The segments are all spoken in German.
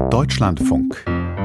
Deutschlandfunk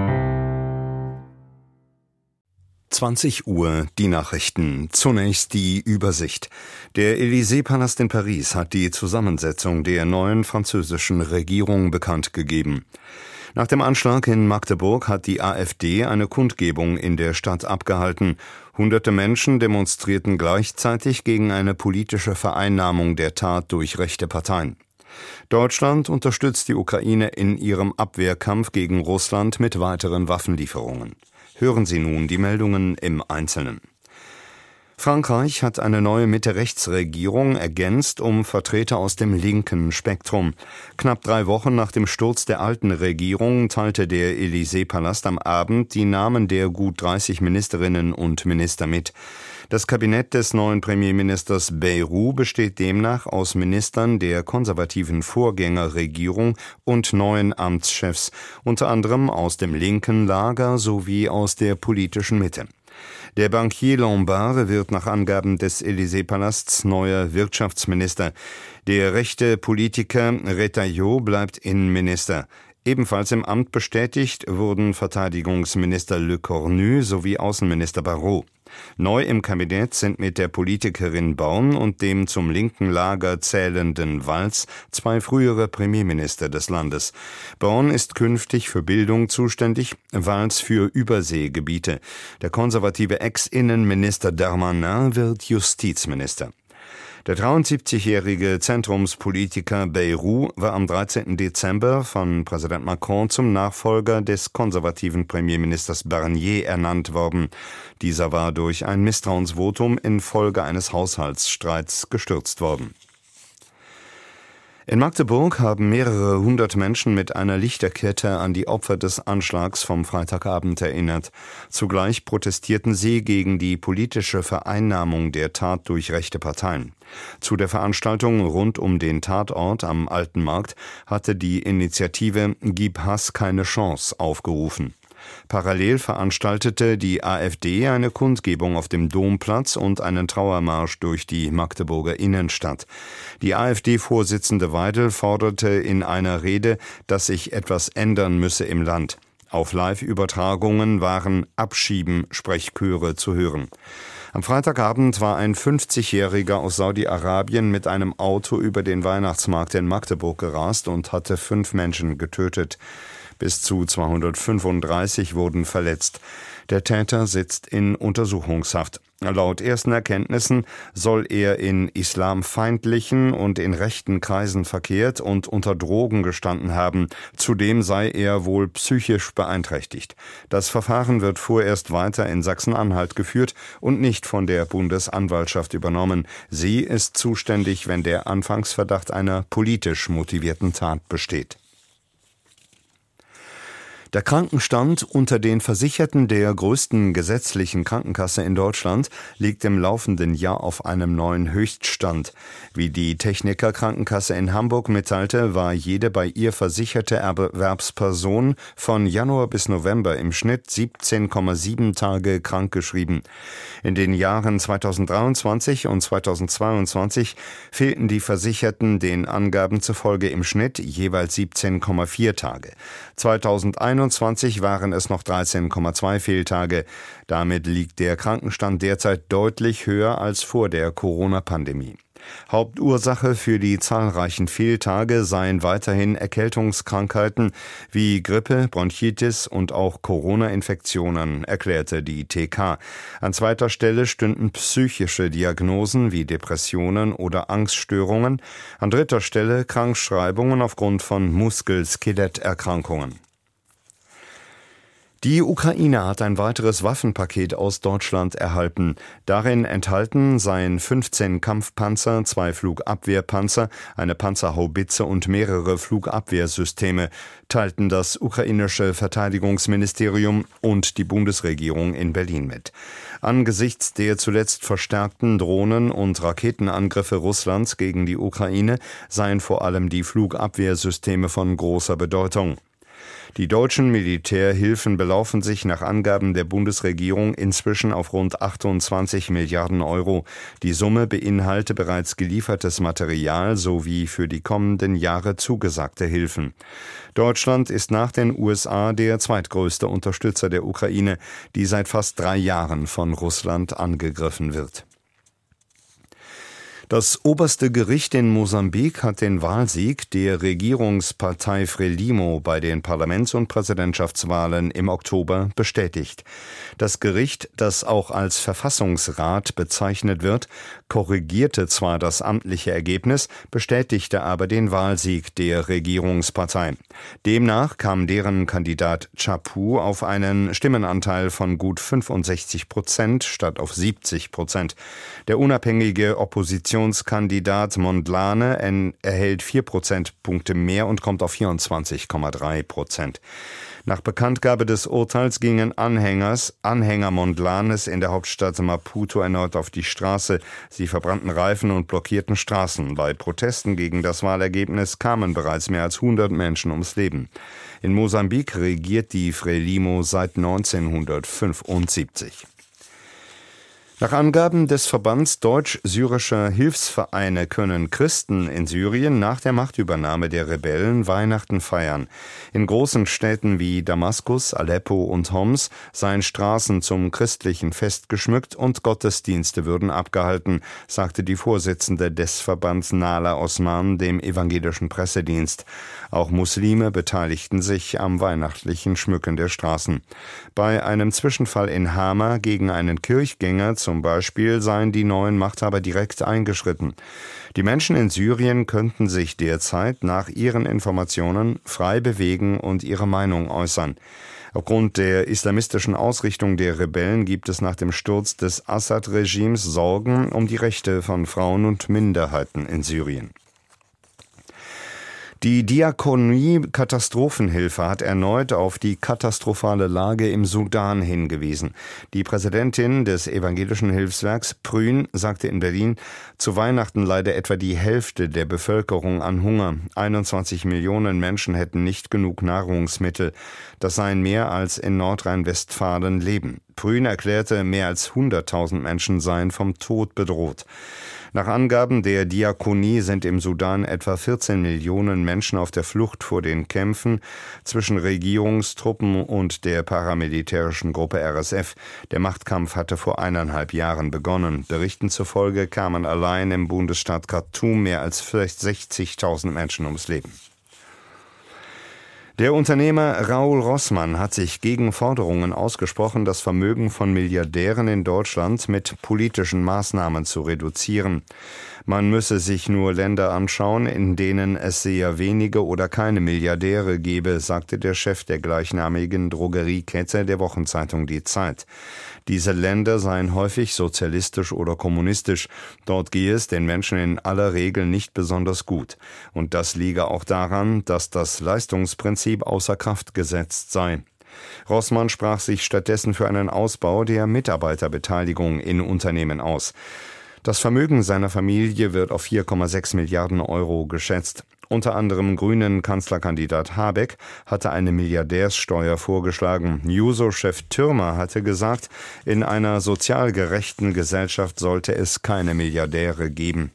20 Uhr, die Nachrichten. Zunächst die Übersicht. Der Élysée-Palast in Paris hat die Zusammensetzung der neuen französischen Regierung bekannt gegeben. Nach dem Anschlag in Magdeburg hat die AfD eine Kundgebung in der Stadt abgehalten. Hunderte Menschen demonstrierten gleichzeitig gegen eine politische Vereinnahmung der Tat durch rechte Parteien. Deutschland unterstützt die Ukraine in ihrem Abwehrkampf gegen Russland mit weiteren Waffenlieferungen. Hören Sie nun die Meldungen im Einzelnen. Frankreich hat eine neue Mitte-Rechts-Regierung ergänzt um Vertreter aus dem linken Spektrum. Knapp 3 Wochen nach dem Sturz der alten Regierung teilte der Élysée-Palast am Abend die Namen der gut 30 Ministerinnen und Minister mit. Das Kabinett des neuen Premierministers Bayrou besteht demnach aus Ministern der konservativen Vorgängerregierung und 9 Amtschefs, unter anderem aus dem linken Lager sowie aus der politischen Mitte. Der Bankier Lombard wird nach Angaben des Élysée-Palasts neuer Wirtschaftsminister. Der rechte Politiker Retailleau bleibt Innenminister. Ebenfalls im Amt bestätigt wurden Verteidigungsminister Le Cornu sowie Außenminister Barrot. Neu im Kabinett sind mit der Politikerin Born und dem zum linken Lager zählenden Valls 2 frühere Premierminister des Landes. Born ist künftig für Bildung zuständig, Valls für Überseegebiete. Der konservative Ex-Innenminister Darmanin wird Justizminister. Der 73-jährige Zentrumspolitiker Bayrou war am 13. Dezember von Präsident Macron zum Nachfolger des konservativen Premierministers Barnier ernannt worden. Dieser war durch ein Misstrauensvotum infolge eines Haushaltsstreits gestürzt worden. In Magdeburg haben mehrere hundert Menschen mit einer Lichterkette an die Opfer des Anschlags vom Freitagabend erinnert. Zugleich protestierten sie gegen die politische Vereinnahmung der Tat durch rechte Parteien. Zu der Veranstaltung rund um den Tatort am Alten Markt hatte die Initiative Gib Hass keine Chance aufgerufen. Parallel veranstaltete die AfD eine Kundgebung auf dem Domplatz und einen Trauermarsch durch die Magdeburger Innenstadt. Die AfD-Vorsitzende Weidel forderte in einer Rede, dass sich etwas ändern müsse im Land. Auf Live-Übertragungen waren Abschieben-Sprechchöre zu hören. Am Freitagabend war ein 50-Jähriger aus Saudi-Arabien mit einem Auto über den Weihnachtsmarkt in Magdeburg gerast und hatte 5 Menschen getötet. Bis zu 235 wurden verletzt. Der Täter sitzt in Untersuchungshaft. Laut ersten Erkenntnissen soll er in islamfeindlichen und in rechten Kreisen verkehrt und unter Drogen gestanden haben. Zudem sei er wohl psychisch beeinträchtigt. Das Verfahren wird vorerst weiter in Sachsen-Anhalt geführt und nicht von der Bundesanwaltschaft übernommen. Sie ist zuständig, wenn der Anfangsverdacht einer politisch motivierten Tat besteht. Der Krankenstand unter den Versicherten der größten gesetzlichen Krankenkasse in Deutschland liegt im laufenden Jahr auf einem neuen Höchststand. Wie die Techniker Krankenkasse in Hamburg mitteilte, war jede bei ihr versicherte Erwerbsperson von Januar bis November im Schnitt 17,7 Tage krankgeschrieben. In den Jahren 2023 und 2022 fehlten die Versicherten den Angaben zufolge im Schnitt jeweils 17,4 Tage. 2021 waren es noch 13,2 Fehltage. Damit liegt der Krankenstand derzeit deutlich höher als vor der Corona-Pandemie. Hauptursache für die zahlreichen Fehltage seien weiterhin Erkältungskrankheiten wie Grippe, Bronchitis und auch Corona-Infektionen, erklärte die TK. An zweiter Stelle stünden psychische Diagnosen wie Depressionen oder Angststörungen. An dritter Stelle Krankschreibungen aufgrund von Muskel-Skeletterkrankungen. Die Ukraine hat ein weiteres Waffenpaket aus Deutschland erhalten. Darin enthalten seien 15 Kampfpanzer, 2 Flugabwehrpanzer, eine Panzerhaubitze und mehrere Flugabwehrsysteme, teilten das ukrainische Verteidigungsministerium und die Bundesregierung in Berlin mit. Angesichts der zuletzt verstärkten Drohnen- und Raketenangriffe Russlands gegen die Ukraine seien vor allem die Flugabwehrsysteme von großer Bedeutung. Die deutschen Militärhilfen belaufen sich nach Angaben der Bundesregierung inzwischen auf rund 28 Milliarden Euro. Die Summe beinhalte bereits geliefertes Material sowie für die kommenden Jahre zugesagte Hilfen. Deutschland ist nach den USA der zweitgrößte Unterstützer der Ukraine, die seit fast 3 Jahren von Russland angegriffen wird. Das oberste Gericht in Mosambik hat den Wahlsieg der Regierungspartei Frelimo bei den Parlaments- und Präsidentschaftswahlen im Oktober bestätigt. Das Gericht, das auch als Verfassungsrat bezeichnet wird, korrigierte zwar das amtliche Ergebnis, bestätigte aber den Wahlsieg der Regierungspartei. Demnach kam deren Kandidat Chapu auf einen Stimmenanteil von gut 65% statt auf 70%. Der unabhängige Oppositionskandidat Mondlane erhält 4 Prozentpunkte mehr und kommt auf 24,3%. Nach Bekanntgabe des Urteils gingen Anhänger Mondlanes in der Hauptstadt Maputo erneut auf die Straße. Sie verbrannten Reifen und blockierten Straßen. Bei Protesten gegen das Wahlergebnis kamen bereits mehr als 100 Menschen ums Leben. In Mosambik regiert die Frelimo seit 1975. Nach Angaben des Verbands deutsch-syrischer Hilfsvereine können Christen in Syrien nach der Machtübernahme der Rebellen Weihnachten feiern. In großen Städten wie Damaskus, Aleppo und Homs seien Straßen zum christlichen Fest geschmückt und Gottesdienste würden abgehalten, sagte die Vorsitzende des Verbands Nala Osman dem evangelischen Pressedienst. Auch Muslime beteiligten sich am weihnachtlichen Schmücken der Straßen. Bei einem Zwischenfall in Hama gegen einen Kirchgänger zum Beispiel seien die neuen Machthaber direkt eingeschritten. Die Menschen in Syrien könnten sich derzeit nach ihren Informationen frei bewegen und ihre Meinung äußern. Aufgrund der islamistischen Ausrichtung der Rebellen gibt es nach dem Sturz des Assad-Regimes Sorgen um die Rechte von Frauen und Minderheiten in Syrien. Die Diakonie Katastrophenhilfe hat erneut auf die katastrophale Lage im Sudan hingewiesen. Die Präsidentin des evangelischen Hilfswerks Prün sagte in Berlin, zu Weihnachten leide etwa die Hälfte der Bevölkerung an Hunger. 21 Millionen Menschen hätten nicht genug Nahrungsmittel. Das seien mehr als in Nordrhein-Westfalen leben. Prün erklärte, mehr als 100.000 Menschen seien vom Tod bedroht. Nach Angaben der Diakonie sind im Sudan etwa 14 Millionen Menschen auf der Flucht vor den Kämpfen zwischen Regierungstruppen und der paramilitärischen Gruppe RSF. Der Machtkampf hatte vor 1,5 Jahren begonnen. Berichten zufolge kamen allein im Bundesstaat Khartoum mehr als 60.000 Menschen ums Leben. Der Unternehmer Raoul Rossmann hat sich gegen Forderungen ausgesprochen, das Vermögen von Milliardären in Deutschland mit politischen Maßnahmen zu reduzieren. Man müsse sich nur Länder anschauen, in denen es sehr wenige oder keine Milliardäre gebe, sagte der Chef der gleichnamigen Drogeriekette der Wochenzeitung Die Zeit. Diese Länder seien häufig sozialistisch oder kommunistisch. Dort gehe es den Menschen in aller Regel nicht besonders gut. Und das liege auch daran, dass das Leistungsprinzip außer Kraft gesetzt sei. Rossmann sprach sich stattdessen für einen Ausbau der Mitarbeiterbeteiligung in Unternehmen aus. Das Vermögen seiner Familie wird auf 4,6 Milliarden Euro geschätzt. Unter anderem grünen Kanzlerkandidat Habeck hatte eine Milliardärssteuer vorgeschlagen. Juso-Chef Thürmer hatte gesagt, in einer sozial gerechten Gesellschaft sollte es keine Milliardäre geben.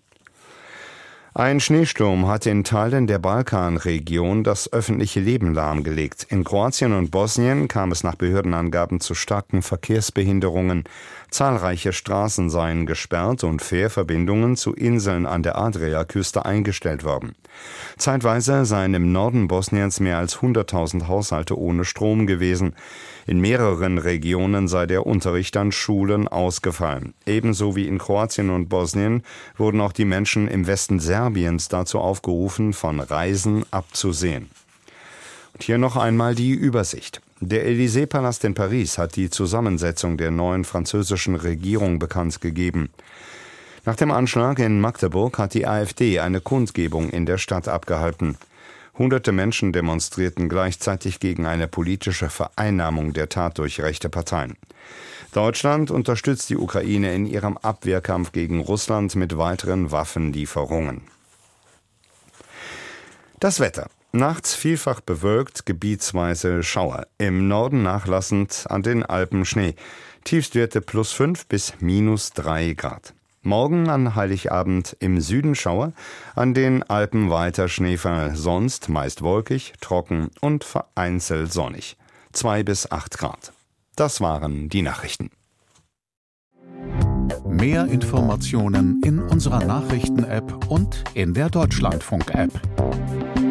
Ein Schneesturm hat in Teilen der Balkanregion das öffentliche Leben lahmgelegt. In Kroatien und Bosnien kam es nach Behördenangaben zu starken Verkehrsbehinderungen. Zahlreiche Straßen seien gesperrt und Fährverbindungen zu Inseln an der Adriaküste eingestellt worden. Zeitweise seien im Norden Bosniens mehr als 100.000 Haushalte ohne Strom gewesen. In mehreren Regionen sei der Unterricht an Schulen ausgefallen. Ebenso wie in Kroatien und Bosnien wurden auch die Menschen im Westen Serbiens dazu aufgerufen, von Reisen abzusehen. Und hier noch einmal die Übersicht. Der Élysée-Palast in Paris hat die Zusammensetzung der neuen französischen Regierung bekannt gegeben. Nach dem Anschlag in Magdeburg hat die AfD eine Kundgebung in der Stadt abgehalten. Hunderte Menschen demonstrierten gleichzeitig gegen eine politische Vereinnahmung der Tat durch rechte Parteien. Deutschland unterstützt die Ukraine in ihrem Abwehrkampf gegen Russland mit weiteren Waffenlieferungen. Das Wetter. Nachts vielfach bewölkt, gebietsweise Schauer. Im Norden nachlassend, an den Alpen Schnee. Tiefstwerte +5 bis -3 Grad. Morgen an Heiligabend im Süden Schauer, an den Alpen weiter Schneefall, sonst meist wolkig, trocken und vereinzelt sonnig. 2 bis 8 Grad. Das waren die Nachrichten. Mehr Informationen in unserer Nachrichten-App und in der Deutschlandfunk-App.